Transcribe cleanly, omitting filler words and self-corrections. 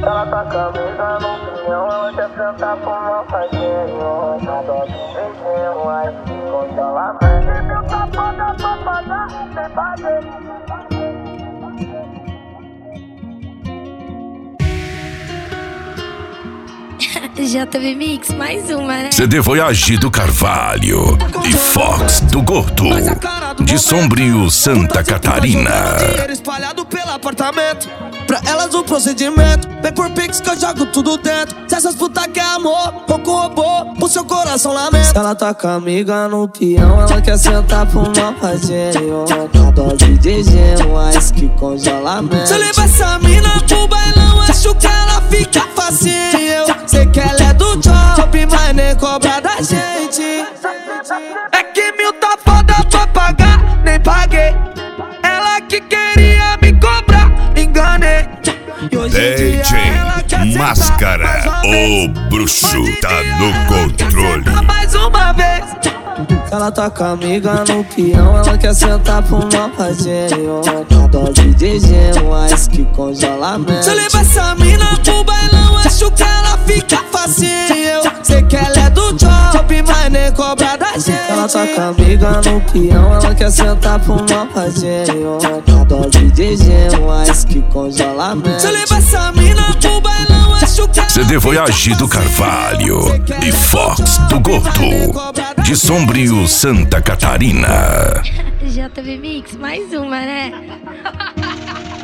Ela tá camisa no pinhão, ela quer sentar pro meu parceiro. Na dose de beijinho, ai, congelamento. Então tá foda pra pagar, sem fazer. JB Mix, mais uma, né? CD Voyage do Carvalho e Fox do Gordo, de Sombrio, Santa Catarina. Dinheiro espalhado pelo apartamento. Pra elas o procedimento. Vem por Pix que eu jogo tudo dentro. Se essas puta quer amor, ou com robô, o seu coração lamenta. Ela tá com a amiga no peão, ela quer sentar pro meu parceiro. Na dose de gelo, ice que congelamento. Se eu levar essa mina pro bailão, acho que ela fica facinho. Sei que ela é do job, mas nem cobra da gente. É que 1000 tá foda pra pagar, nem paguei. Ela que queria me cobrar, enganei. DJ Máscara, o bruxo tá no controle. Mais uma vez. Ela tá com a amiga no peão, ela quer sentar pro meu parceiro. Na dose de gelo, ice que congelamento. Se eu levar essa mina pro bailão, acho que ela fica facinho. Sei que ela é do job, mas nem cobra da gente. Ela tá com a amiga no peão, ela quer sentar pro meu parceiro. Na dose de gelo, ice que congelamento. Se eu levar essa mina pro bailão, acho que ela CD Voyage do Carvalho e Fox do Gordo, de Sombrio, Santa Catarina. JB Mix, mais uma, né?